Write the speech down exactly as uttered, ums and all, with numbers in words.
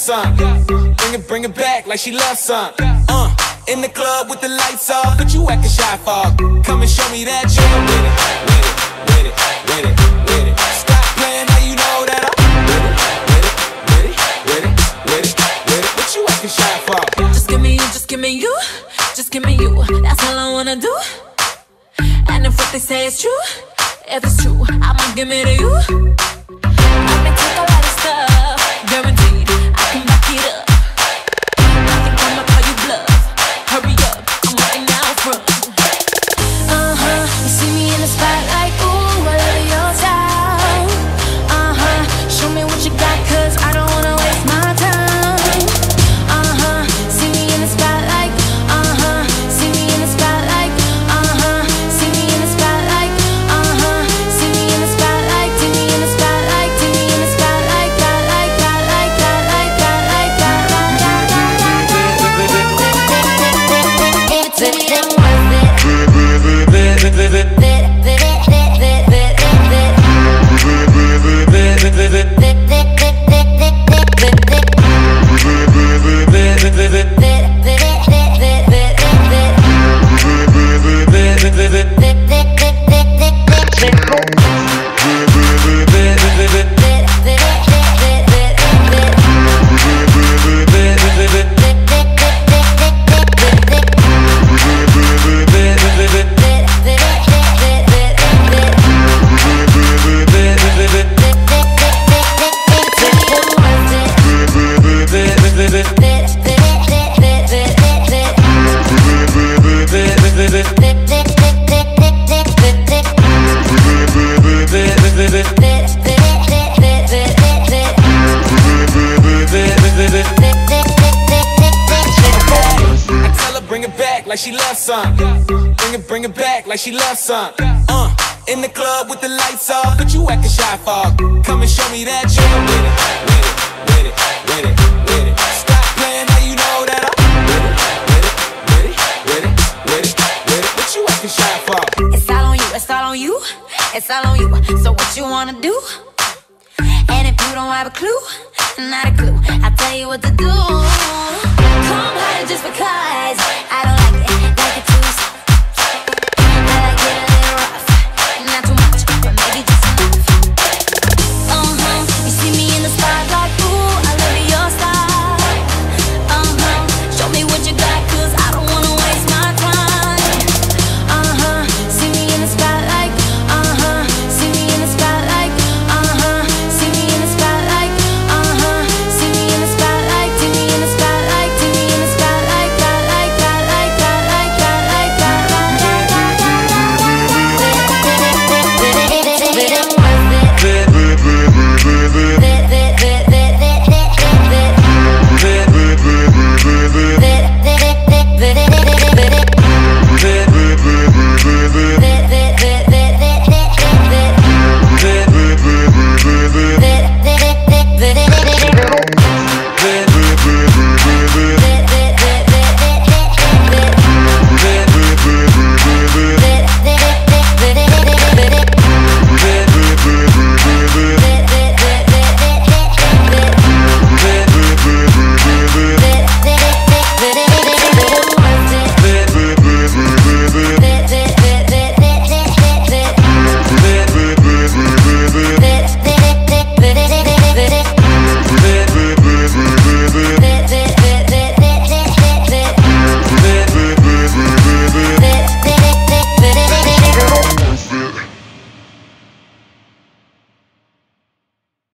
some. Bring it, bring it back like she loves some. Uh, in the club with the lights off, but you acting shy for. Come and show me that you're with it, with it, with it, with it, with it. Stop playing, now you know that I'm with it, with it, with it, with it, with it, with it. What you acting shy for? Just give me you, just give me you, just give me you. That's all I wanna do. And if what they say is true, if it's true, I'ma give it to you. I can take a lot of stuff, guaranteed I can back it up. I think I'ma call you bluff. Hurry up, I'm waiting out front. Uh-huh, you see me in the spotlight, ooh, I love your style. Uh-huh, show me what you got, cause I don't wanna waste my time. Uh-huh, see me in the spotlight. Uh-huh, see me in the spotlight. Uh-huh, see me in the spotlight. Uh-huh, see me in the spotlight. See me in the spotlight. See me in the spotlight. Got like, got like, got like, got like, got like, got like, got like. It's a thing worth it. Like she loves some. Bring it, bring it back like she loves some. Uh, in the club with the lights off, but you acting shy for. Come and show me that you're with it, with it, with it, with it, with it. Stop playing, now you know that I'm with it, with it, with it, with it, with it, with it. What you acting shy for? It's all on you, it's all on you, it's all on you. So what you wanna do? And if you don't have a clue, not a clue, I'll tell you what to do. Come harder just because